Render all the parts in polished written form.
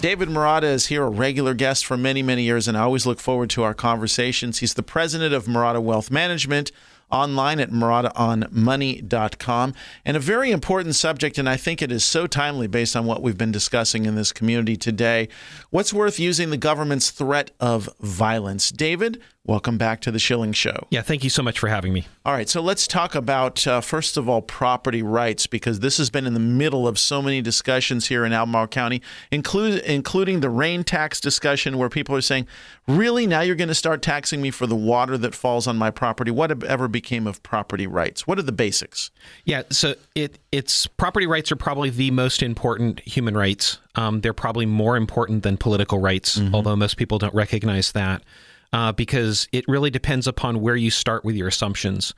David Marotta is here, a regular guest for many, many years, and I always look forward to our conversations. He's the president of Marotta Wealth Management, online at MarottaOnMoney.com. And a very important subject, and I think it is so timely based on what we've been discussing in this community today. What's worth using the government's threat of violence? David, welcome back to the Schilling Show. Yeah, thank you so much for having me. All right, so let's talk about, first of all, property rights, because this has been in the middle of so many discussions here in Albemarle County, including the rain tax discussion where people are saying, really, now you're going to start taxing me for the water that falls on my property? Whatever became of property rights? What are the basics? Yeah, so it's property rights are probably the most important human rights. They're probably more important than political rights, although most people don't recognize that. Because it really depends upon where you start with your assumptions.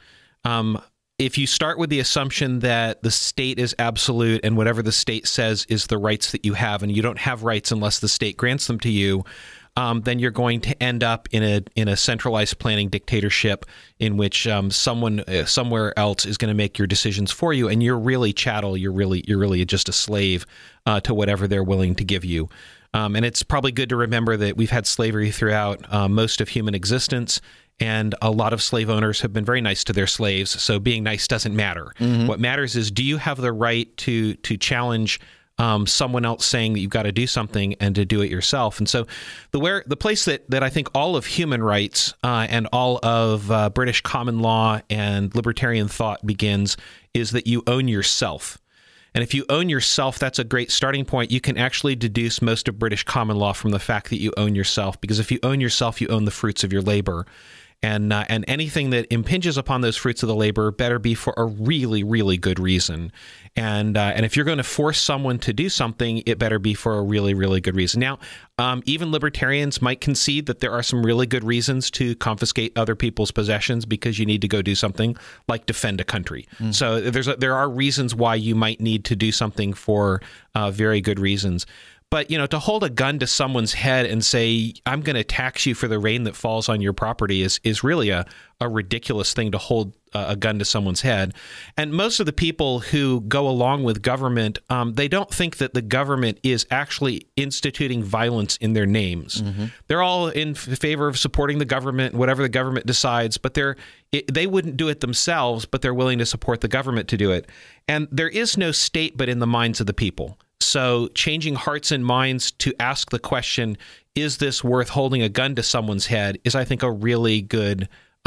If you start with the assumption that the state is absolute and whatever the state says is the rights that you have, and you don't have rights unless the state grants them to you, then you're going to end up in a centralized planning dictatorship in which someone somewhere else is going to make your decisions for you, and you're really chattel. You're really just a slave to whatever they're willing to give you. And it's probably good to remember that we've had slavery throughout most of human existence, and a lot of slave owners have been very nice to their slaves, so being nice doesn't matter. What matters is, do you have the right to challenge someone else saying that you've got to do something and to do it yourself? And so the place that I think all of human rights and all of British common law and libertarian thought begins is that you own yourself. And if you own yourself, that's a great starting point. You can actually deduce most of British common law from the fact that you own yourself, because if you own yourself, you own the fruits of your labor. And anything that impinges upon those fruits of the labor better be for a really, really good reason. And if you're going to force someone to do something, it better be for a really, really good reason. Now, even libertarians might concede that there are some really good reasons to confiscate other people's possessions because you need to go do something like defend a country. So there are reasons why you might need to do something for very good reasons. But, to hold a gun to someone's head and say, I'm going to tax you for the rain that falls on your property is really a ridiculous thing to hold a gun to someone's head. And most of the people who go along with government, they don't think that the government is actually instituting violence in their names. They're all in favor of supporting the government, whatever the government decides, but they wouldn't do it themselves, but they're willing to support the government to do it. And there is no state but in the minds of the people. So changing hearts and minds to ask the question, is this worth holding a gun to someone's head, is, I think, a really good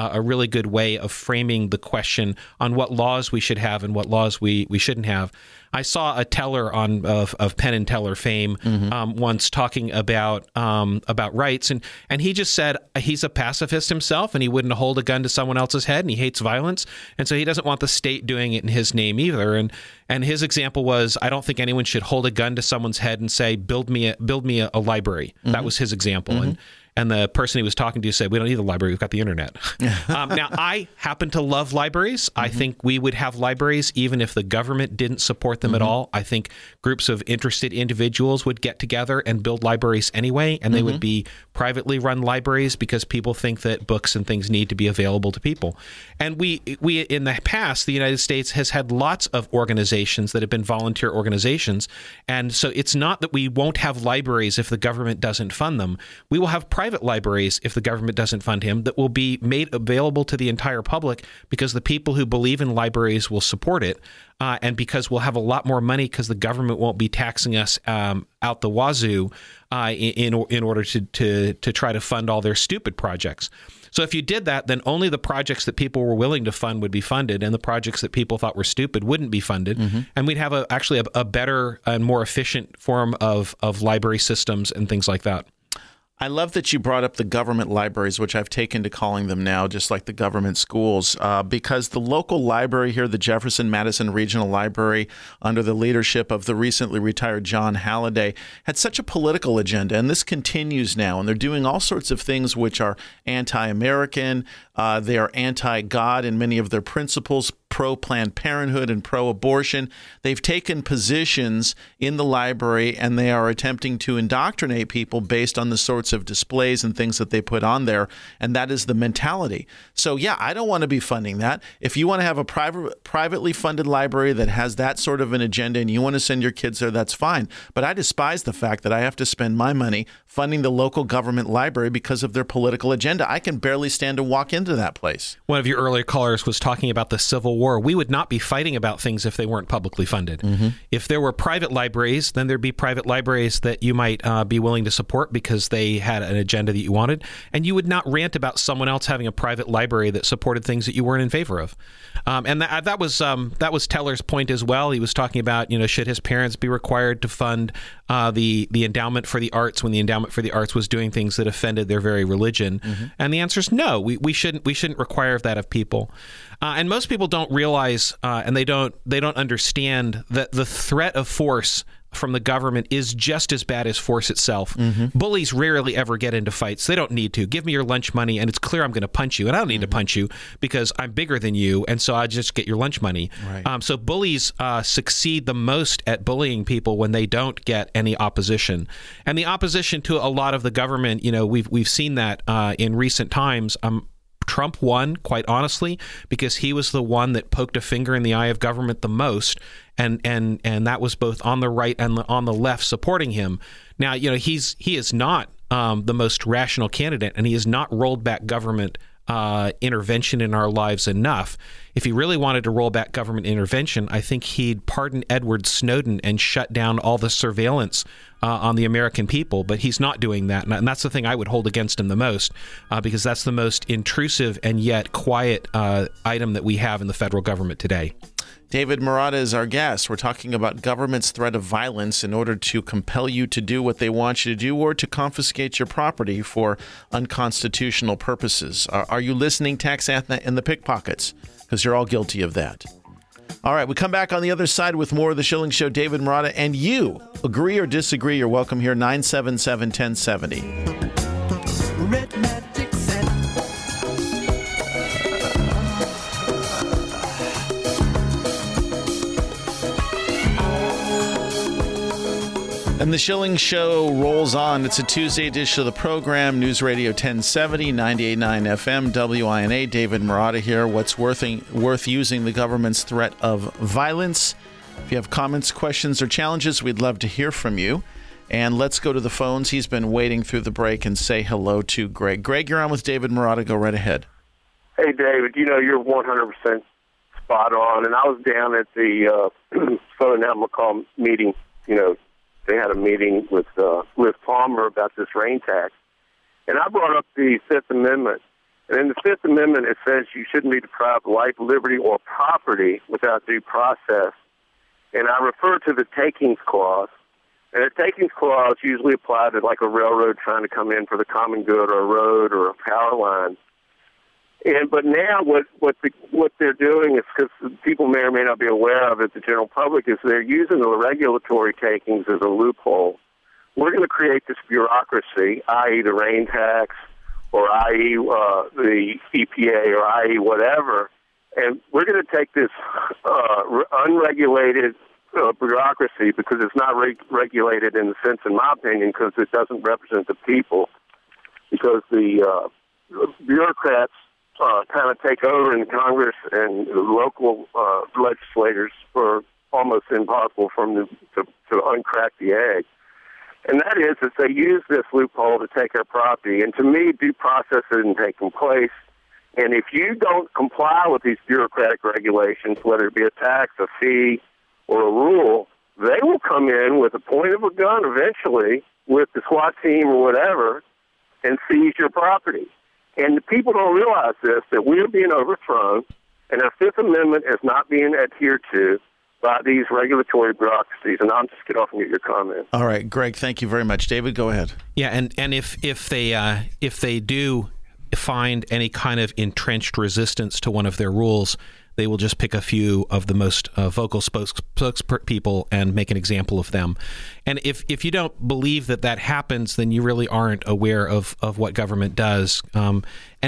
way of framing the question on what laws we should have and what laws we shouldn't have. I saw a teller of Penn and Teller fame once talking about rights, and he just said he's a pacifist himself, and he wouldn't hold a gun to someone else's head, and he hates violence, and so he doesn't want the state doing it in his name either. And his example was, I don't think anyone should hold a gun to someone's head and say, build me a library. That was his example. And the person he was talking to said, we don't need the library, we've got the internet. Now, I happen to love libraries. I think we would have libraries even if the government didn't support them at all. I think groups of interested individuals would get together and build libraries anyway, and they would be privately run libraries because people think that books and things need to be available to people. And we in the past, the United States has had lots of organizations that have been volunteer organizations. And so it's not that we won't have libraries if the government doesn't fund them. We will have private libraries, if the government doesn't fund him, that will be made available to the entire public because the people who believe in libraries will support it, and because we'll have a lot more money because the government won't be taxing us out the wazoo in order to try to fund all their stupid projects. So if you did that, then only the projects that people were willing to fund would be funded, and the projects that people thought were stupid wouldn't be funded. And we'd have actually a better and more efficient form of library systems and things like that. I love that you brought up the government libraries, which I've taken to calling them now, just like the government schools, because the local library here, the Jefferson Madison Regional Library, under the leadership of the recently retired John Halliday, had such a political agenda, and this continues now, and they're doing all sorts of things which are anti-American. They are anti-God in many of their principles, pro-Planned Parenthood and pro-abortion. They've taken positions in the library, and they are attempting to indoctrinate people based on the sorts of displays and things that they put on there, and that is the mentality. So, yeah, I don't want to be funding that. If you want to have a privately funded library that has that sort of an agenda and you want to send your kids there, that's fine. But I despise the fact that I have to spend my money funding the local government library because of their political agenda. I can barely stand to walk into that place. One of your earlier callers was talking about the Civil War. We would not be fighting about things if they weren't publicly funded. Mm-hmm. If there were private libraries, then there'd be private libraries that you might be willing to support because they had an agenda that you wanted, and you would not rant about someone else having a private library that supported things that you weren't in favor of. And that was Teller's point as well. He was talking about, should his parents be required to fund the endowment for the arts when the endowment for the arts was doing things that offended their very religion? Mm-hmm. And the answer is no. We shouldn't require that of people. And most people don't realize, and they don't understand that the threat of force from the government is just as bad as force itself. Mm-hmm. Bullies rarely ever get into fights. They don't need to. Give me your lunch money, and it's clear I'm going to punch you. And I don't need to punch you because I'm bigger than you, and so I just get your lunch money. Right. So bullies succeed the most at bullying people when they don't get any opposition. And the opposition to a lot of the government, we've seen that in recent times. Trump won, quite honestly, because he was the one that poked a finger in the eye of government the most, and that was both on the right and on the left supporting him. Now, he is not the most rational candidate, and he has not rolled back government intervention in our lives enough. If he really wanted to roll back government intervention, I think he'd pardon Edward Snowden and shut down all the surveillance on the American people. But he's not doing that. And that's the thing I would hold against him the most, because that's the most intrusive and yet quiet item that we have in the federal government today. David Marotta is our guest. We're talking about government's threat of violence in order to compel you to do what they want you to do or to confiscate your property for unconstitutional purposes. Are you listening, tax and the pickpockets? Because you're all guilty of that. All right, we come back on the other side with more of The Schilling Show. David Marotta, and you, agree or disagree, you're welcome here, 977-1070. Red Magic Set. And The Schilling Show rolls on. It's a Tuesday edition of the program. News Radio 1070, 98.9 FM, WINA. David Marotta here. What's worth using the government's threat of violence? If you have comments, questions, or challenges, we'd love to hear from you. And let's go to the phones. He's been waiting through the break and say hello to Greg. Greg, you're on with David Marotta. Go right ahead. Hey, David, you're 100% spot on. And I was down at the Southern Alabama meeting, They had a meeting with Liz Palmer about this rain tax. And I brought up the Fifth Amendment. And in the Fifth Amendment, it says you shouldn't be deprived of life, liberty, or property without due process. And I refer to the takings clause. And the takings clause usually applied to like a railroad trying to come in for the common good, or a road or a power line. But now what they're doing is, because people may or may not be aware of it, the general public, is they're using the regulatory takings as a loophole. We're going to create this bureaucracy, i.e. the rain tax, or i.e. The EPA, or i.e. whatever, and we're going to take this unregulated bureaucracy, because it's not regulated in the sense, in my opinion, because it doesn't represent the people, because the bureaucrats kind of take over in Congress, and the local legislators are almost impossible for them to uncrack the egg. And that is that they use this loophole to take our property. And to me, due process isn't taking place. And if you don't comply with these bureaucratic regulations, whether it be a tax, a fee, or a rule, they will come in with the point of a gun eventually with the SWAT team or whatever and seize your property. And the people don't realize this, that we're being overthrown, and our Fifth Amendment is not being adhered to by these regulatory bureaucracies. And I'll just get off and get your comment. All right, Greg, thank you very much. David, go ahead. Yeah, and if they do find any kind of entrenched resistance to one of their rules, they will just pick a few of the most vocal spokespeople and make an example of them. And if you don't believe that that happens, then you really aren't aware of what government does. And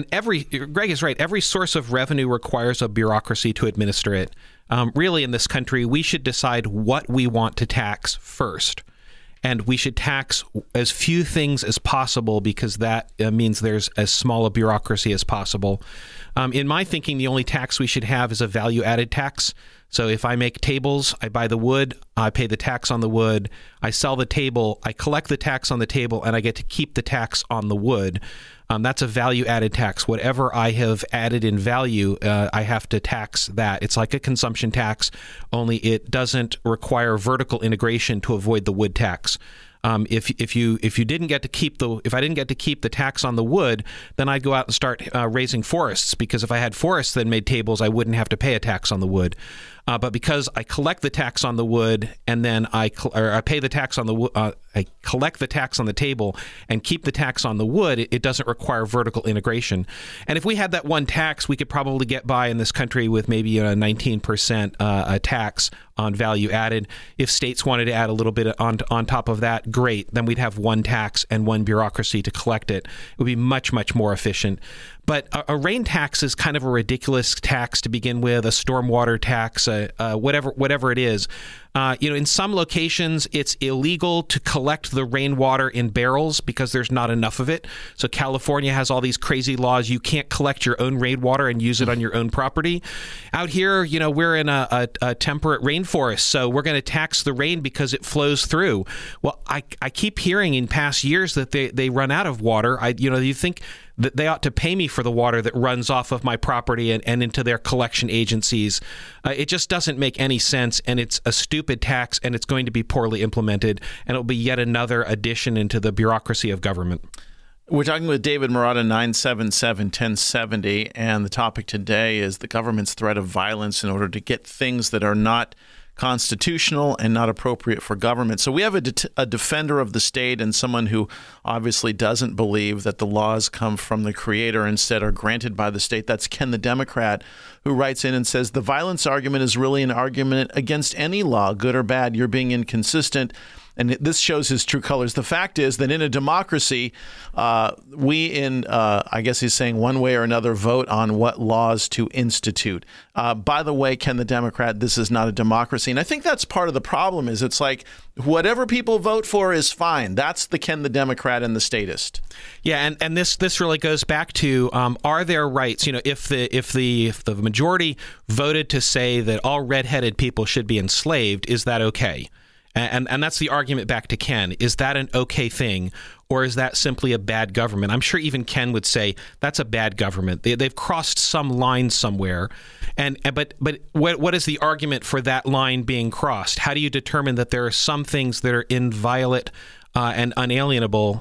Greg is right, every source of revenue requires a bureaucracy to administer it. Really, in this country, we should decide what we want to tax first. And we should tax as few things as possible because that means there's as small a bureaucracy as possible. In my thinking, the only tax we should have is a value-added tax. So if I make tables, I buy the wood, I pay the tax on the wood, I sell the table, I collect the tax on the table, and I get to keep the tax on the wood. That's a value-added tax. Whatever I have added in value, I have to tax that. It's like a consumption tax, only it doesn't require vertical integration to avoid the wood tax. If I didn't get to keep the tax on the wood, then I'd go out and start raising forests, because if I had forests that made tables, I wouldn't have to pay a tax on the wood. But because I collect the tax on the wood and then I pay the tax on the wood, I collect the tax on the table and keep the tax on the wood, it doesn't require vertical integration. And if we had that one tax, we could probably get by in this country with maybe a 19% tax on value added. If states wanted to add a little bit on top of that, great. Then we'd have one tax and one bureaucracy to collect it. It would be much, much more efficient. But a rain tax is kind of a ridiculous tax to begin with, a stormwater tax, whatever it is. In some locations, it's illegal to collect the rainwater in barrels because there's not enough of it. So California has all these crazy laws. You can't collect your own rainwater and use it on your own property. Out here, we're in a temperate rainforest, so we're going to tax the rain because it flows through. Well, I keep hearing in past years that they run out of water. You think that they ought to pay me for the water that runs off of my property and into their collection agencies. It just doesn't make any sense, and it's a stupid tax, and it's going to be poorly implemented, and it'll be yet another addition into the bureaucracy of government. We're talking with David Marotta, 977-1070, and the topic today is the government's threat of violence in order to get things that are not constitutional and not appropriate for government. So we have a defender of the state and someone who obviously doesn't believe that the laws come from the creator, instead are granted by the state. That's Ken the Democrat, who writes in and says, the violence argument is really an argument against any law, good or bad. You're being inconsistent. And this shows his true colors. The fact is that in a democracy, I guess he's saying one way or another, vote on what laws to institute. By the way, Ken the Democrat, this is not a democracy. And I think that's part of the problem. Is it's like whatever people vote for is fine. That's the Ken the Democrat and the statist. Yeah, and this really goes back to are there rights? If the majority voted to say that all redheaded people should be enslaved, is that okay? And that's the argument back to Ken. Is that an okay thing, or is that simply a bad government? I'm sure even Ken would say that's a bad government. They've crossed some line somewhere. But what is the argument for that line being crossed? How do you determine that there are some things that are inviolate and inalienable,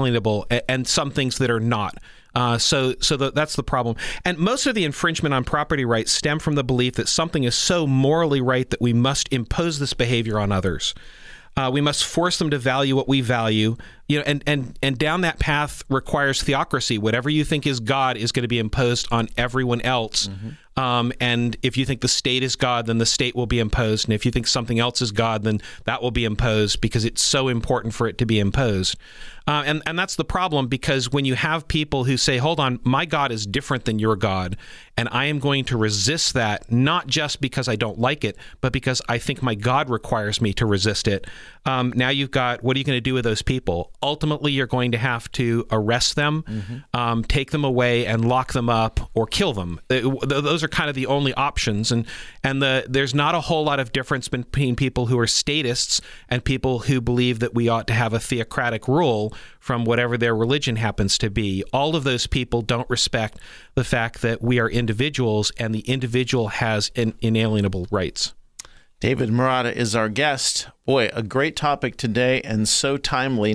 and some things that are not? So that's the problem. And most of the infringement on property rights stem from the belief that something is so morally right that we must impose this behavior on others. We must force them to value what we value. And down that path requires theocracy. Whatever you think is God is going to be imposed on everyone else. Mm-hmm. And if you think the state is God, then the state will be imposed. And if you think something else is God, then that will be imposed because it's so important for it to be imposed. And that's the problem, because when you have people who say, hold on, my God is different than your God, and I am going to resist that, not just because I don't like it, but because I think my God requires me to resist it. Now you've got, what are you going to do with those people? Ultimately, you're going to have to arrest them, mm-hmm. Take them away and lock them up or kill them. Those are kind of the only options. And there's not a whole lot of difference between people who are statists and people who believe that we ought to have a theocratic rule from whatever their religion happens to be. All of those people don't respect the fact that we are individuals and the individual has inalienable rights. David Marotta is our guest. Boy, a great topic today and so timely.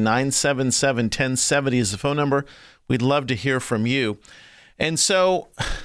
977-1070 is the phone number. We'd love to hear from you. And so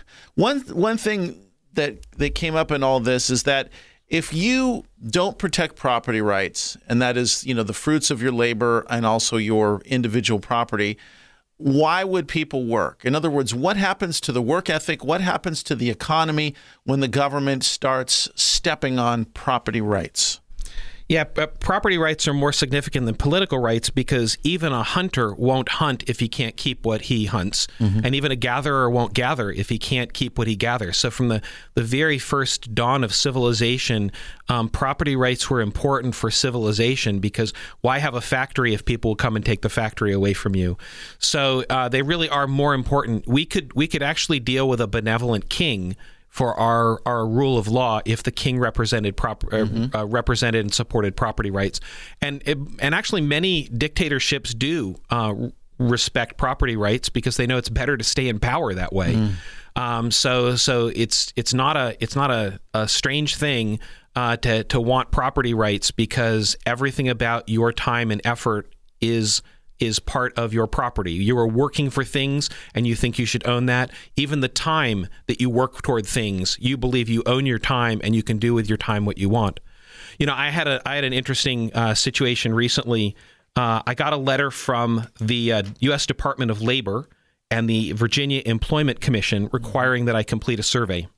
one thing that came up in all this is that if you don't protect property rights, and that is, the fruits of your labor and also your individual property, why would people work? In other words, what happens to the work ethic? What happens to the economy when the government starts stepping on property rights? Yeah, property rights are more significant than political rights because even a hunter won't hunt if he can't keep what he hunts. And even a gatherer won't gather if he can't keep what he gathers. So from the very first dawn of civilization, property rights were important for civilization because why have a factory if people will come and take the factory away from you? So they really are more important. We could actually deal with a benevolent king for our rule of law if the king represented represented and supported property rights, and actually many dictatorships do respect property rights because they know it's better to stay in power that way. So it's not a strange thing to want property rights because everything about your time and effort is part of your property. You are working for things and you think you should own that. Even the time that you work toward things, you believe you own your time and you can do with your time what you want. I had an interesting situation recently. I got a letter from the U.S. Department of Labor and the Virginia Employment Commission requiring that I complete a survey.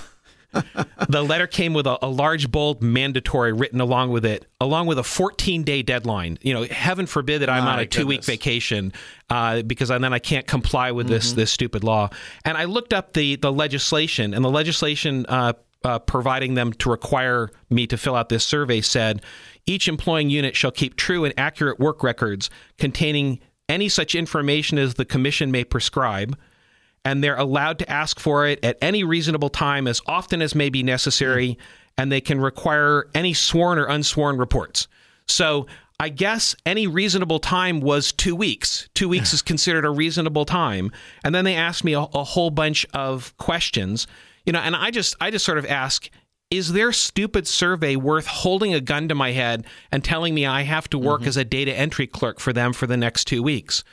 The letter came with a large, bold mandatory written along with it, along with a 14-day deadline. Heaven forbid that I'm on a 2-week vacation because then I can't comply with this stupid law. And I looked up the legislation, and the legislation providing them to require me to fill out this survey said, each employing unit shall keep true and accurate work records containing any such information as the commission may prescribe, and they're allowed to ask for it at any reasonable time as often as may be necessary, and they can require any sworn or unsworn reports. So I guess any reasonable time was 2 weeks. 2 weeks is considered a reasonable time. And then they asked me a whole bunch of questions, and I just sort of ask, is their stupid survey worth holding a gun to my head and telling me I have to work as a data entry clerk for them for the next 2 weeks?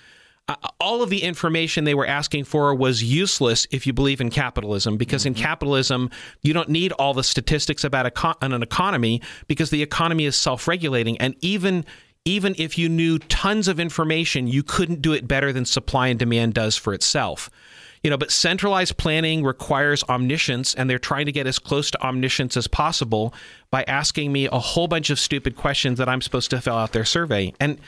All of the information they were asking for was useless if you believe in capitalism, because in capitalism, you don't need all the statistics about an economy because the economy is self-regulating. And even if you knew tons of information, you couldn't do it better than supply and demand does for itself. But centralized planning requires omniscience, and they're trying to get as close to omniscience as possible by asking me a whole bunch of stupid questions that I'm supposed to fill out their survey. And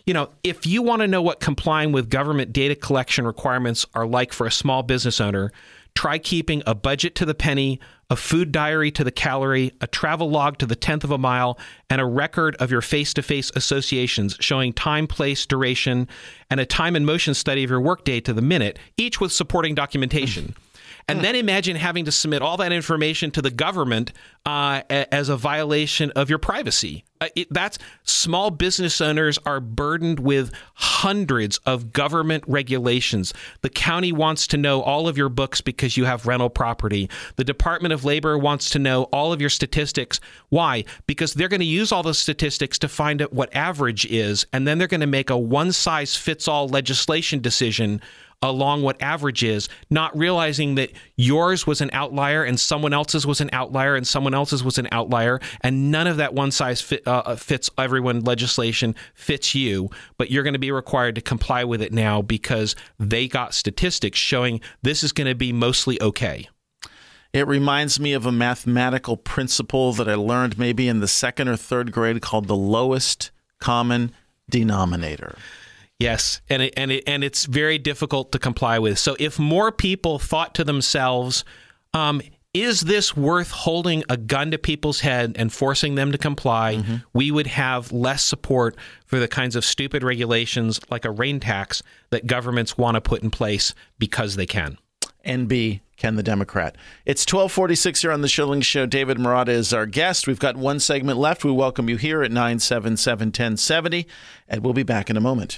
if you want to know what complying with government data collection requirements are like for a small business owner, try keeping a budget to the penny, a food diary to the calorie, a travel log to the 10th of a mile, and a record of your face-to-face associations showing time, place, duration, and a time and motion study of your workday to the minute, each with supporting documentation. And then imagine having to submit all that information to the government as a violation of your privacy. That's small business owners are burdened with hundreds of government regulations. The county wants to know all of your books because you have rental property. The Department of Labor wants to know all of your statistics. Why? Because they're going to use all those statistics to find out what average is, and then they're going to make a one-size-fits-all legislation decision along what average is, not realizing that yours was an outlier and someone else's was an outlier and someone else's was an outlier, and none of that one size fits everyone legislation fits you, but you're going to be required to comply with it now because they got statistics showing this is going to be mostly okay. It reminds me of a mathematical principle that I learned maybe in the 2nd or 3rd grade called the lowest common denominator. Yes, and it's very difficult to comply with. So if more people thought to themselves, is this worth holding a gun to people's head and forcing them to comply, we would have less support for the kinds of stupid regulations like a rain tax that governments want to put in place because they can. NB, Ken the Democrat. It's 12:46 here on The Schilling Show. David Marotta is our guest. We've got one segment left. We welcome you here at 977-1070, and we'll be back in a moment.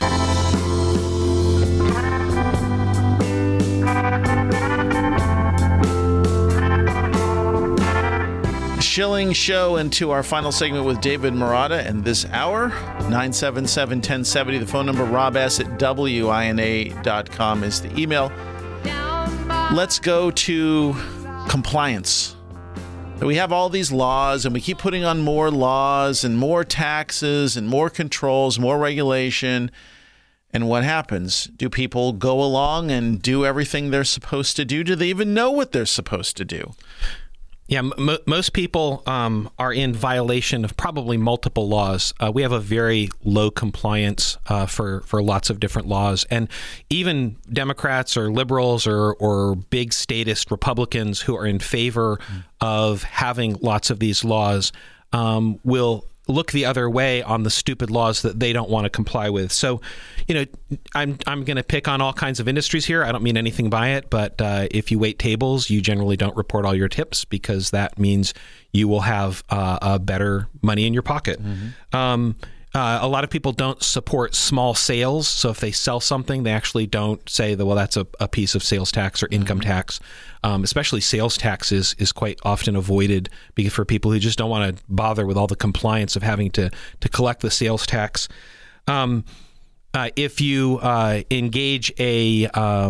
Schilling Show, into our final segment with David Marotta. And this hour, 977-1070, the phone number, robs@wina.com is the email. Let's go to compliance. We have all these laws, and we keep putting on more laws and more taxes and more controls, more regulation. And what happens? Do people go along and do everything they're supposed to do? Do they even know what they're supposed to do? Yeah, most people are in violation of probably multiple laws. We have a very low compliance for lots of different laws. And even Democrats or liberals or big statist Republicans who are in favor of having lots of these laws will look the other way on the stupid laws that they don't want to comply with. So, I'm going to pick on all kinds of industries here. I don't mean anything by it, but if you wait tables, you generally don't report all your tips because that means you will have better money in your pocket. A lot of people don't support small sales. So if they sell something, they actually don't say that, well, that's a piece of sales tax or income tax. Especially sales tax is quite often avoided because for people who just don't want to bother with all the compliance of having to collect the sales tax. If you engage a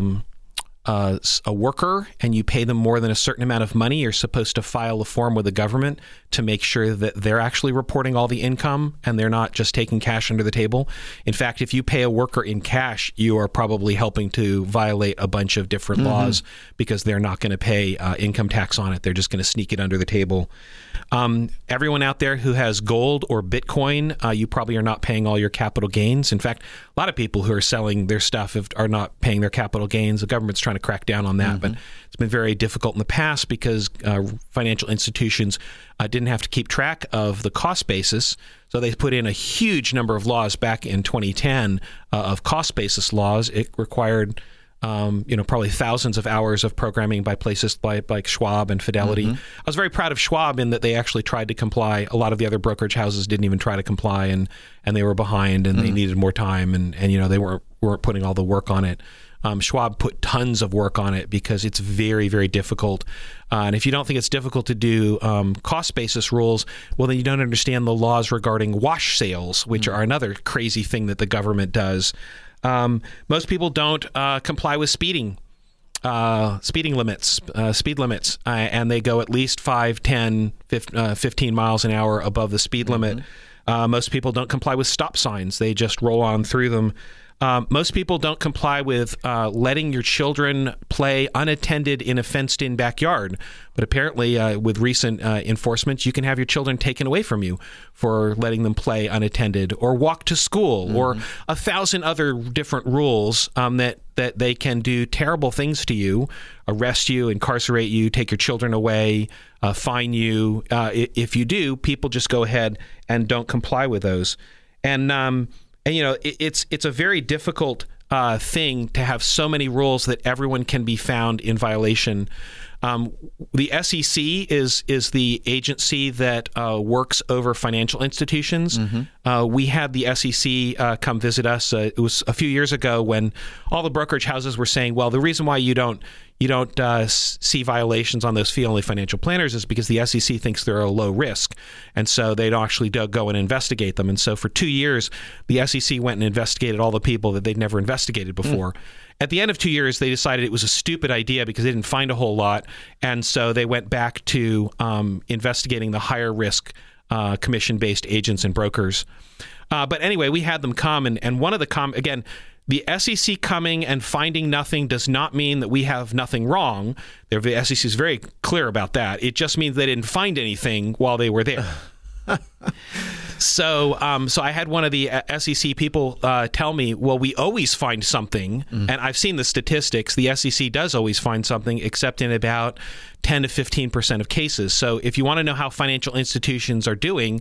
worker and you pay them more than a certain amount of money, you're supposed to file a form with the government to make sure that they're actually reporting all the income and they're not just taking cash under the table. In fact, if you pay a worker in cash, you are probably helping to violate a bunch of different laws because they're not going to pay income tax on it. They're just going to sneak it under the table. Everyone out there who has gold or Bitcoin, you probably are not paying all your capital gains. In fact, a lot of people who are selling their stuff are not paying their capital gains. The government's trying to crack down on that, but it's been very difficult in the past because financial institutions didn't have to keep track of the cost basis. So they put in a huge number of laws back in 2010 of cost basis laws. It required probably thousands of hours of programming by places like Schwab and Fidelity. I was very proud of Schwab in that they actually tried to comply. A lot of the other brokerage houses didn't even try to comply, and they were behind, and they needed more time, and they weren't putting all the work on it. Schwab put tons of work on it because it's very, very difficult. And if you don't think it's difficult to do cost basis rules, well, then you don't understand the laws regarding wash sales, which are another crazy thing that the government does. Most people don't comply with speed limits, and they go at least 5, 10, 15 miles an hour above the speed limit. Most people don't comply with stop signs. They just roll on through them. Most people don't comply with letting your children play unattended in a fenced-in backyard. But apparently, with recent enforcement, you can have your children taken away from you for letting them play unattended or walk to school or 1,000 other different rules that they can do terrible things to you, arrest you, incarcerate you, take your children away, fine you. If you do, people just go ahead and don't comply with those. And it's a very difficult thing to have so many rules that everyone can be found in violation. The SEC is the agency that works over financial institutions. We had the SEC come visit us. It was a few years ago when all the brokerage houses were saying, well, the reason why you don't see violations on those fee-only financial planners is because the SEC thinks they're a low risk, and so they don't actually go and investigate them. And so for 2 years, the SEC went and investigated all the people that they'd never investigated before. At the end of 2 years, they decided it was a stupid idea because they didn't find a whole lot, and so they went back to investigating the higher risk commission-based agents and brokers. But anyway, we had them come, and one of the again, the SEC coming and finding nothing does not mean that we have nothing wrong. The SEC is very clear about that. It just means they didn't find anything while they were there. So I had one of the SEC people tell me, well, we always find something. And I've seen the statistics. The SEC does always find something, except in about 10 to 15% of cases. So if you want to know how financial institutions are doing,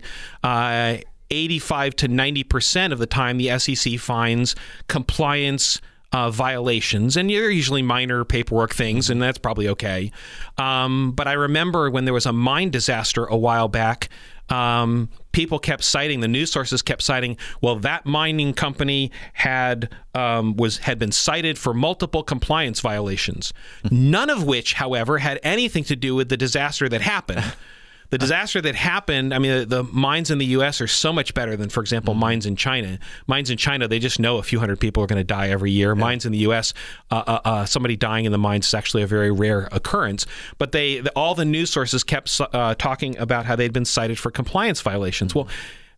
85 to 90% of the time, the SEC finds compliance violations, and they're usually minor paperwork things, and that's probably okay. But I remember when there was a mine disaster a while back, people kept citing, the news sources kept citing, well, that mining company had been cited for multiple compliance violations, none of which, however, had anything to do with the disaster that happened. The disaster that happened, I mean, the mines in the U.S. are so much better than, for example, mines in China. Mines in China, they just know a few hundred people are going to die every year. Yeah. Mines in the U.S., somebody dying in the mines is actually a very rare occurrence. But all the news sources kept talking about how they'd been cited for compliance violations. Well,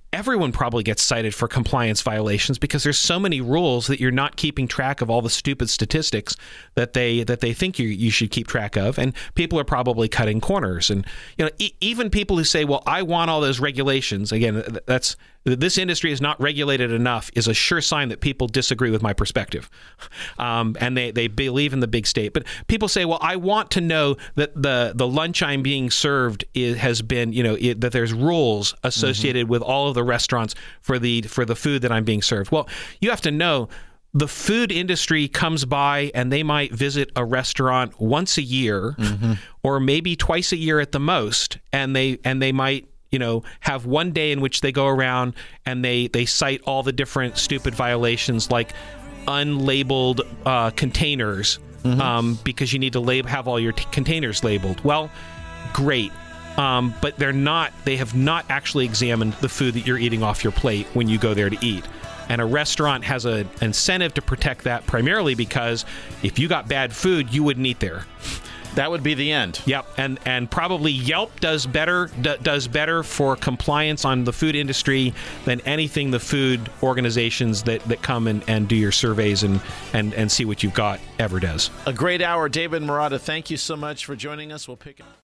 everyone probably gets cited for compliance violations because there's so many rules that you're not keeping track of all the stupid statistics that they think you should keep track of, and people are probably cutting corners. And even people who say, well, I want all those regulations, again, this industry is not regulated enough, is a sure sign that people disagree with my perspective, and they believe in the big state. But people say, well, I want to know that the lunch I'm being served has been, that there's rules associated with all of the restaurants for the food that I'm being served. Well, you have to know the food industry comes by and they might visit a restaurant once a year, or maybe twice a year at the most, and they might have one day in which they go around and they cite all the different stupid violations like unlabeled containers, because you need to have all your containers labeled. Well, great. But they have not actually examined the food that you're eating off your plate when you go there to eat. And a restaurant has an incentive to protect that, primarily because if you got bad food, you wouldn't eat there. That would be the end. Yep, and probably Yelp does better for compliance on the food industry than anything the food organizations that come and do your surveys and see what you've got ever does. A great hour. David Marotta, thank you so much for joining us. We'll pick up.